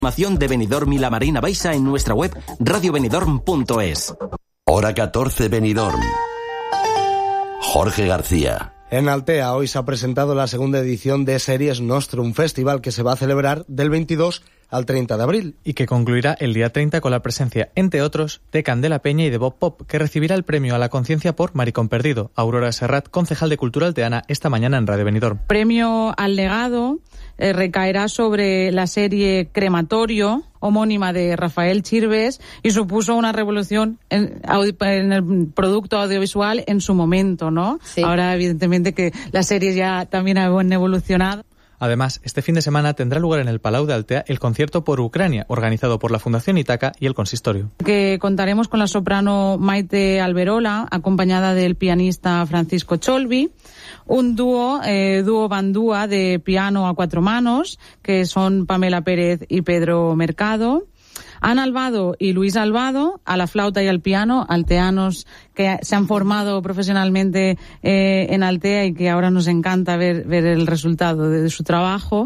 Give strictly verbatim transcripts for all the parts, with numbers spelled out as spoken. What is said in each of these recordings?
Información de Benidorm y la Marina Baixa en nuestra web radio benidorm punto es. Hora catorce Benidorm. Jorge García. En Altea hoy se ha presentado la segunda edición de Series Nostrum, festival que se va a celebrar del veintidós al treinta de abril. Y que concluirá el día treinta con la presencia, entre otros, de Candela Peña y de Bob Pop, que recibirá el premio a la conciencia por Maricón Perdido. Aurora Serrat, concejal de Cultura alteana, esta mañana en Radio Benidorm. Premio al legado eh, recaerá sobre la serie Crematorio, homónima de Rafael Chirves, y supuso una revolución en, en el producto audiovisual en su momento, ¿no? Sí. Ahora, evidentemente, que las series ya también han evolucionado. Además, este fin de semana tendrá lugar en el Palau de Altea el concierto por Ucrania, organizado por la Fundación Itaca y el Consistorio. Que contaremos con la soprano Maite Alberola, acompañada del pianista Francisco Cholvi, un dúo, eh, dúo bandúa de piano a cuatro manos, que son Pamela Pérez y Pedro Mercado, Ana Albado y Luis Albado, a la flauta y al piano, alteanos que se han formado profesionalmente eh, en Altea y que ahora nos encanta ver, ver el resultado de, de su trabajo.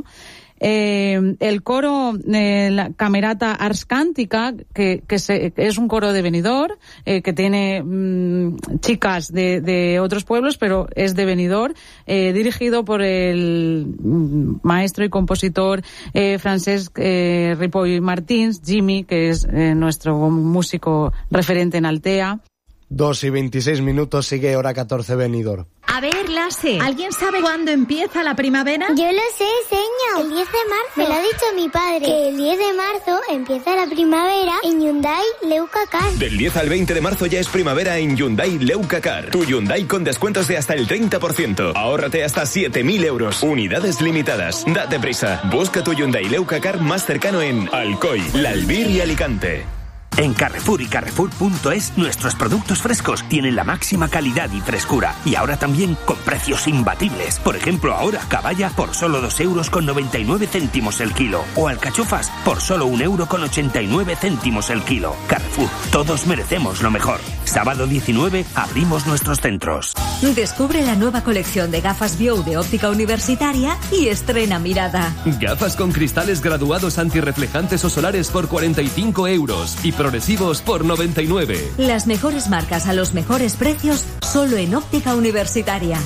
Eh, el coro, eh, la Camerata Ars Cántica, que, que, se, que es un coro de Benidorm, eh, que tiene mmm, chicas de, de otros pueblos, pero es de Benidorm, eh, dirigido por el mm, maestro y compositor eh, Francesc eh, Ripoll Martins, Jimmy, que es eh, nuestro músico referente en Altea. Dos y veintiséis minutos, sigue Hora catorce Benidorm. A ver, Lase, ¿alguien sabe cuándo empieza la primavera? Yo lo sé, señor. El diez de marzo. Me lo ha dicho mi padre. Que el diez de marzo empieza la primavera en Hyundai Leucacar. Del diez al veinte de marzo ya es primavera en Hyundai Leucacar. Tu Hyundai con descuentos de hasta el treinta por ciento. Ahórrate hasta siete mil euros. Unidades limitadas. Date prisa. Busca tu Hyundai Leucacar más cercano en Alcoy, La Albir y Alicante. En Carrefour y Carrefour punto es nuestros productos frescos tienen la máxima calidad y frescura. Y ahora también con precios imbatibles. Por ejemplo, ahora caballa por solo dos euros con noventa y nueve céntimos el kilo. O alcachofas por solo un euro con ochenta y nueve céntimos el kilo. Carrefour, todos merecemos lo mejor. Sábado diecinueve abrimos nuestros centros. Descubre la nueva colección de gafas Biou de óptica universitaria y estrena mirada. Gafas con cristales graduados antirreflejantes o solares por cuarenta y cinco euros y progresivos por noventa y nueve. Las mejores marcas a los mejores precios solo en óptica universitaria.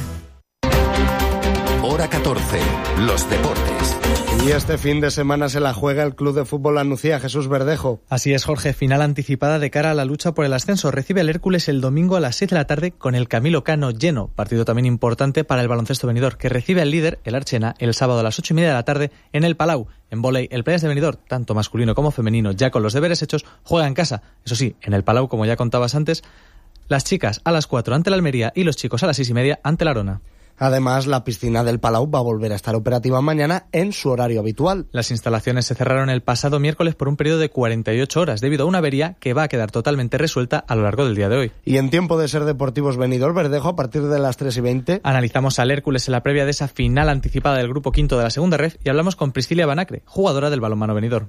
Hora catorce, los deportes. Y este fin de semana se la juega el Club de Fútbol La Nucía, Jesús Verdejo. Así es, Jorge, final anticipada de cara a la lucha por el ascenso. Recibe el Hércules el domingo a las seis de la tarde con el Camilo Cano lleno. Partido también importante para el baloncesto Benidorm, que recibe al líder, el Archena, el sábado a las ocho y media de la tarde en el Palau. En vóley, el Playas de Benidorm, tanto masculino como femenino, ya con los deberes hechos, juega en casa. Eso sí, en el Palau, como ya contabas antes, las chicas a las cuatro ante la Almería y los chicos a las seis y media ante la Arona. Además, la piscina del Palau va a volver a estar operativa mañana en su horario habitual. Las instalaciones se cerraron el pasado miércoles por un periodo de cuarenta y ocho horas debido a una avería que va a quedar totalmente resuelta a lo largo del día de hoy. Y en tiempo de Ser Deportivos Benidorm Verdejo, a partir de las tres y veinte... Analizamos al Hércules en la previa de esa final anticipada del grupo quinto de la segunda ref y hablamos con Priscilia Banacre, jugadora del balonmano Benidorm.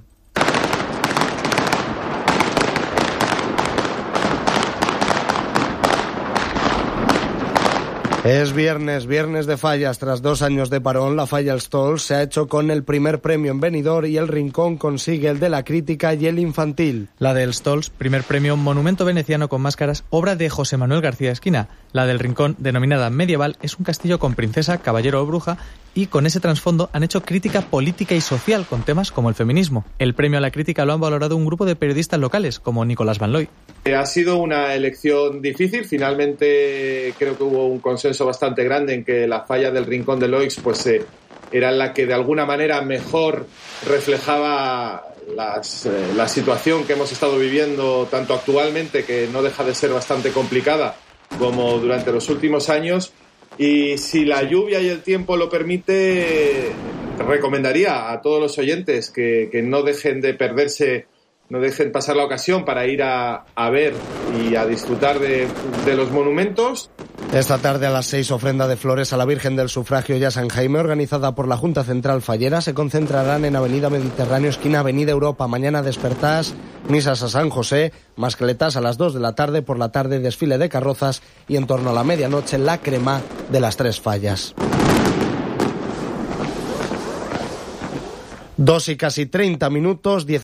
Es viernes, viernes de fallas. Tras dos años de parón, la Falla Els Tols se ha hecho con el primer premio en Benidorm y el Rincón consigue el de la crítica y el infantil. La de Els Tols, primer premio Monumento Veneciano con máscaras, obra de José Manuel García Esquina. La del Rincón, denominada Medieval, es un castillo con princesa, caballero o bruja y con ese trasfondo han hecho crítica política y social con temas como el feminismo. El premio a la crítica lo han valorado un grupo de periodistas locales como Nicolás Van Looy. Ha sido una elección difícil. Finalmente creo que hubo un consenso bastante grande en que la Falla del Rincón de Loix pues, eh, era la que de alguna manera mejor reflejaba las, eh, la situación que hemos estado viviendo tanto actualmente, que no deja de ser bastante complicada, como durante los últimos años. Y si la lluvia y el tiempo lo permite, recomendaría a todos los oyentes que, que no dejen de perderse, no dejen pasar la ocasión para ir a, a ver y a disfrutar de, de los monumentos. Esta tarde a las seis, ofrenda de flores a la Virgen del Sufragio y a San Jaime, organizada por la Junta Central Fallera, se concentrarán en Avenida Mediterráneo, esquina Avenida Europa. Mañana despertás, misas a San José, mascletas a las dos de la tarde, por la tarde desfile de carrozas y en torno a la medianoche la crema de las tres fallas. Dos y casi treinta minutos,